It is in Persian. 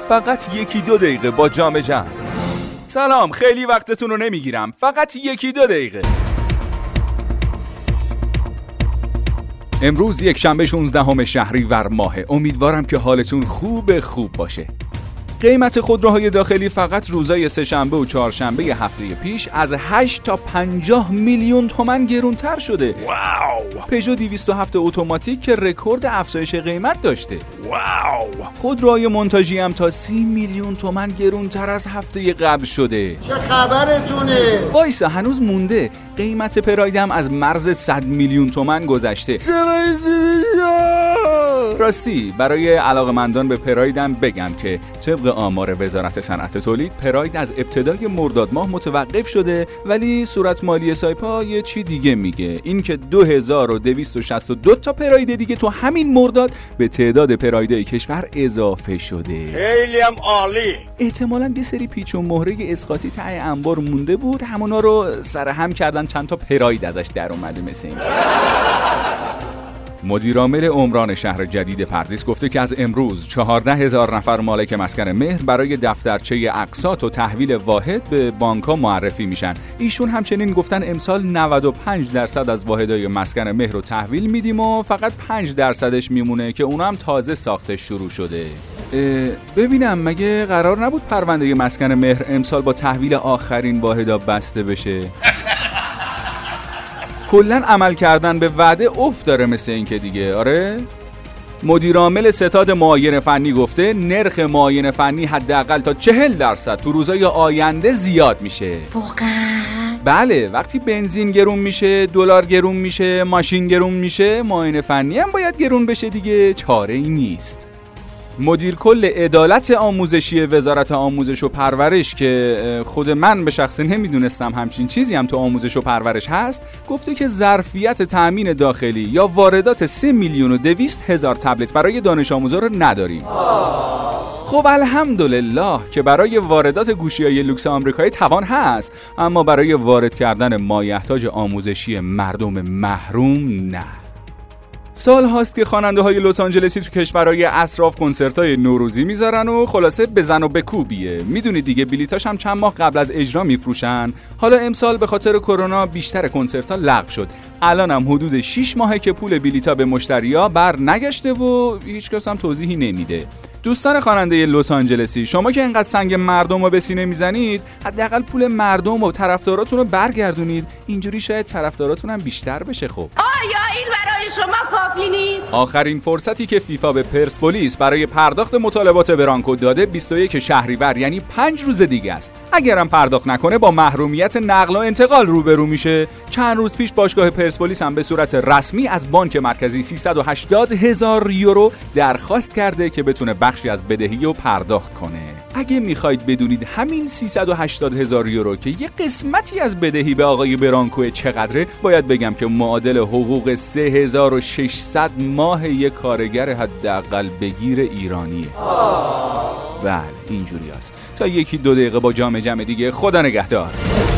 فقط 1-2 دقیقه با جام جم. سلام، خیلی وقتتون رو نمیگیرم، فقط 1-2 دقیقه. امروز یک شنبه 16 شهریور ماهه. امیدوارم که حالتون خوب باشه. قیمت خودروهای داخلی فقط روزای سه‌شنبه و چهارشنبه هفته پیش از 8 تا 50 میلیون تومان گرونتر شده. واو! پژو 207 اتوماتیک که رکورد افزایش قیمت داشته. واو! خودروهای مونتاژی هم تا 30 میلیون تومان گرونتر از هفته قبل شده. چه خبرتونه؟ وایسا، هنوز مونده. قیمت پراید هم از مرز 100 میلیون تومان گذشته. راستی برای علاقه‌مندان به پرایدم بگم که طبق آمار وزارت صنعت تولید، پراید از ابتدای مرداد ماه متوقف شده، ولی صورت مالی سایپا یه چی دیگه میگه، این که 2262 تا پراید دیگه تو همین مرداد به تعداد پرایدهای کشور اضافه شده. خیلی هم عالی. احتمالاً یه سری پیچ و مهره اسقاطی ته انبار مونده بود، همونا رو سرهم کردن، چند تا پراید ازش در اومده مثل این. مدیرعامل عمران شهر جدید پردیس گفته که از امروز 14,000 نفر مالک مسکن مهر برای دفترچه اقساط و تحویل واحد به بانک‌ها معرفی میشن. ایشون همچنین گفتن امسال 95% از واحدهای مسکن مهر رو تحویل میدیم و فقط 5% میمونه که اونا هم تازه ساختش شروع شده. ببینم مگه قرار نبود پرونده مسکن مهر امسال با تحویل آخرین واحدها بسته بشه؟ کلن عمل کردن به وعده افت داره مثل این که دیگه. آره؟ مدیرعامل ستاد معاین فنی گفته نرخ معاین فنی حداقل تا 40% تو روزهای آینده زیاد میشه. واقعا؟ بله، وقتی بنزین گرون میشه، دلار گرون میشه، ماشین گرون میشه، معاین فنی هم باید گرون بشه دیگه، چاره ای نیست. مدیر کل عدالت آموزشی وزارت آموزش و پرورش که خود من به شخصه نمیدونستم همچین چیزی هم تو آموزش و پرورش هست، گفته که ظرفیت تأمین داخلی یا واردات 3,200,000 تبلت برای دانش آموزا رو نداریم. خب الحمدلله که برای واردات گوشی‌های لوکس آمریکایی توان هست، اما برای وارد کردن مایحتاج آموزشی مردم محروم نه. سال هاست که خواننده‌های لس آنجلسی تو کشورهای اطراف کنسرت‌های نوروزی میذارن و خلاصه بزن و بکوبیه. میدونید دیگه، بلیتاش هم چند ماه قبل از اجرا میفروشن. حالا امسال به خاطر کرونا بیشتر کنسرت‌ها لغو شد. الان هم حدود 6 ماهه که پول بلیت‌ها به مشتری‌ها بر نگشته و هیچ کس هم توضیحی نمیده. دوستان خواننده لس آنجلسی، شما که اینقدر سنگ مردم رو به سینه میزنید، حداقل پول مردم و طرفداراتون رو برگردونید. اینجوری شاید طرفداراتون هم بیشتر بشه. خب آیا این برای شما کافی نیست؟ آخرین فرصتی که فیفا به پرسپولیس برای پرداخت مطالبات برانکو داده 21 شهریور، یعنی 5 روز دیگه است. اگرم پرداخت نکنه با محرومیت نقل و انتقال روبرو میشه. چند روز پیش باشگاه پرسپولیس هم به صورت رسمی از بانک مرکزی 380,000 یورو درخواست کرده که بتونه بخشی از بدهی رو پرداخت کنه. اگه میخواید بدونید همین 380,000 یورو که یه قسمتی از بدهی به آقای برانکو چقدره، باید بگم که معادل حقوق 3600 ماه یک کارگر حداقل بگیر ایرانیه. بله اینجوری است. تا 1-2 دقیقه با جام جم دیگه. خدا نگهدار.